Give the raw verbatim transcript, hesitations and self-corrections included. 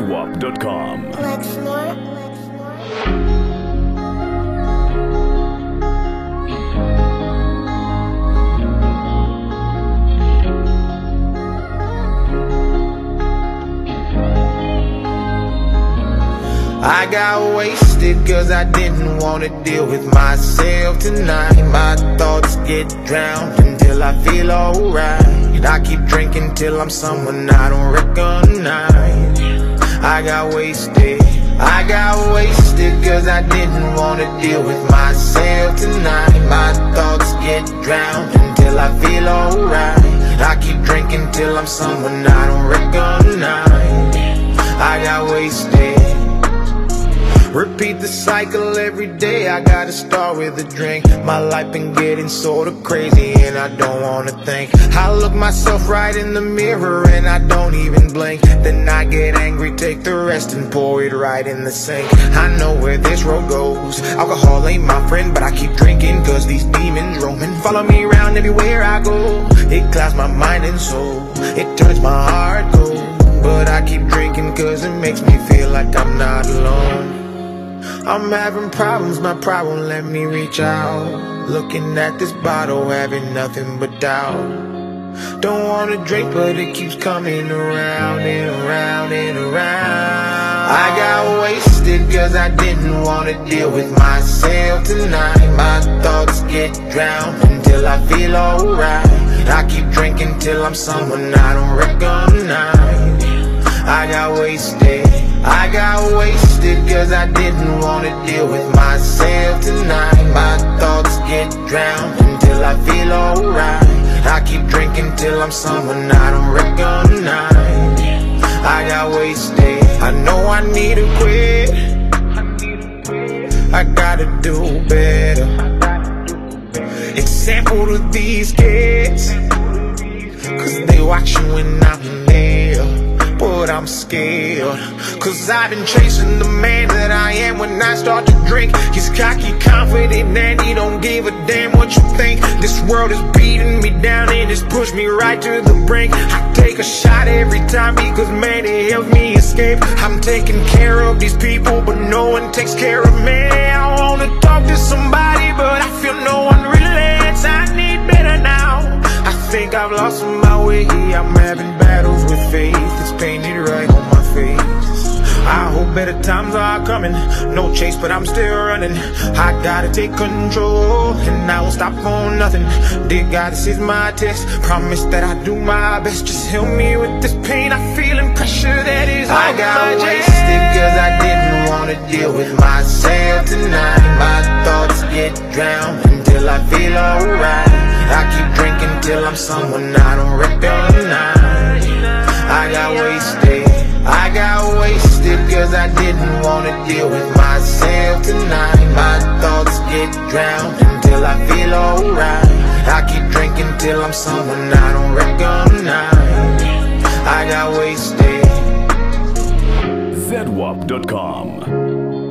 zedwap dot com. I got wasted cause I didn't wanna deal with myself tonight. My thoughts get drowned until I feel alright. I keep drinking till I'm someone I don't recognize. I got wasted, I got wasted cause I didn't wanna deal with myself tonight. My thoughts get drowned until I feel alright. I keep drinking till I'm someone I don't recognize. I got wasted. Repeat the cycle every day, I gotta start with a drink. My life been getting sorta crazy and I don't wanna think. I look myself right in the mirror and I don't even blink. Then I get angry, take the rest and pour it right in the sink. I know where this road goes, alcohol ain't my friend, but I keep drinking cause these demons roaming follow me around everywhere I go. It clouds my mind and soul, it turns my heart cold. But I keep drinking cause it makes me feel like I'm not alone. I'm having problems, my problem let me reach out. Looking at this bottle, having nothing but doubt. Don't wanna drink, but it keeps coming around and around and around. I got wasted cause I didn't wanna deal with myself tonight. My thoughts get drowned until I feel alright. I keep drinking till I'm someone I don't recognize. I got wasted, I got wasted cause I didn't wanna deal with myself tonight. My thoughts get drowned until I feel alright. I keep drinking till I'm someone I don't recognize. I got wasted, I know I need to quit. I gotta do better. Example to these kids, cause they watching when I'm there. But I'm scared, cause I've been chasing the man that I am. When I start to drink, he's cocky, confident, and he don't give a damn what you think. This world is beating me down and it's pushed me right to the brink. I take a shot every time because man, it helps me escape. I'm taking care of these people, but no one takes care of me. I wanna talk to somebody, but I feel no one relates. I need better now, I think I've lost my way. I'm having battles with faith, it's painted right on my face. I hope better times are coming, no chase but I'm still running. I gotta take control and I won't stop for nothing. Dear God, this is my test, promise that I do my best. Just help me with this pain I feel and pressure that is I got wasted cause I didn't wanna deal with myself tonight. My thoughts get drowned until I feel alright. I keep drinking till I'm someone I don't recognize. I got wasted, I got wasted cause I didn't wanna deal with myself tonight. My thoughts get drowned until I feel alright. I keep drinking till I'm someone I don't recognize. I got wasted. zedwap dot com.